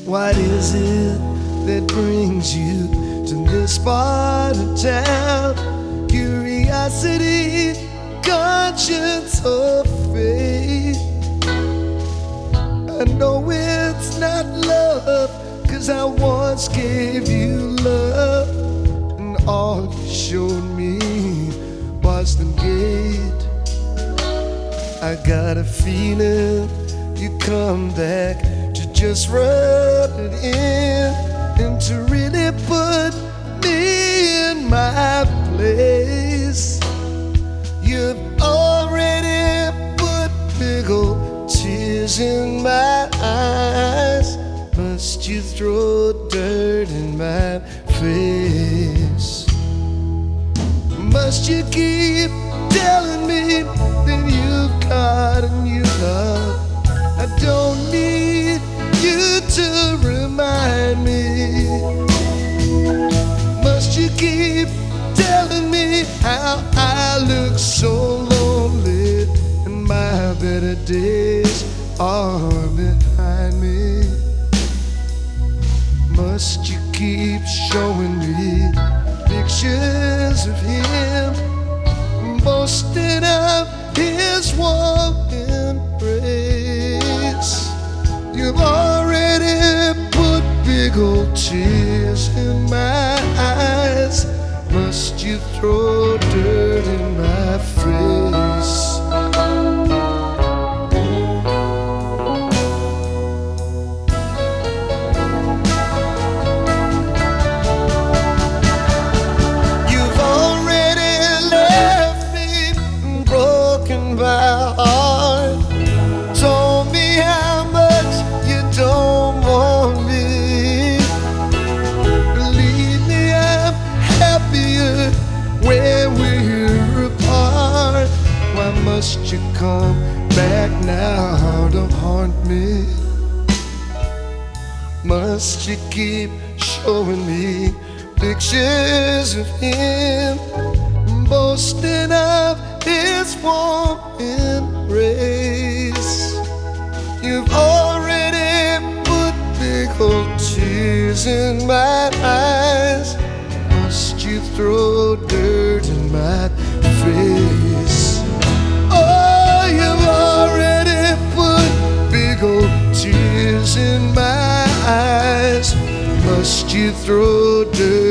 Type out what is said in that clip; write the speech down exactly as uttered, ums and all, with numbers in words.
What is it that brings you to this part of town? Curiosity, conscience, or faith? I know it's not love, 'cause I once gave you love, and all you showed me was the gate. I got a feeling you come back to just rub it in, and to really put me in my place. You've already put big old tears in my eyes. Must you throw dirt in my face? Must you keep telling me that you've got a new love? I don't need you to remind me. Must you keep telling me how I look so lonely and my better days are behind me? Must you keep showing me pictures of him, boasting of his warm embrace? You've already put big old tears in my eyes. Must you throw dirt in my face? You've already left me broken by heart. Told me how much you don't want me. Believe me, I'm happier when we're apart. Why must you come back now to haunt me? Must you keep showing me pictures of him, boasting of his warm embrace? You've already put big old tears in my eyes. Must you throw dirt in my face? Oh, you've already put big old tears in my eyes. Must you throw dirt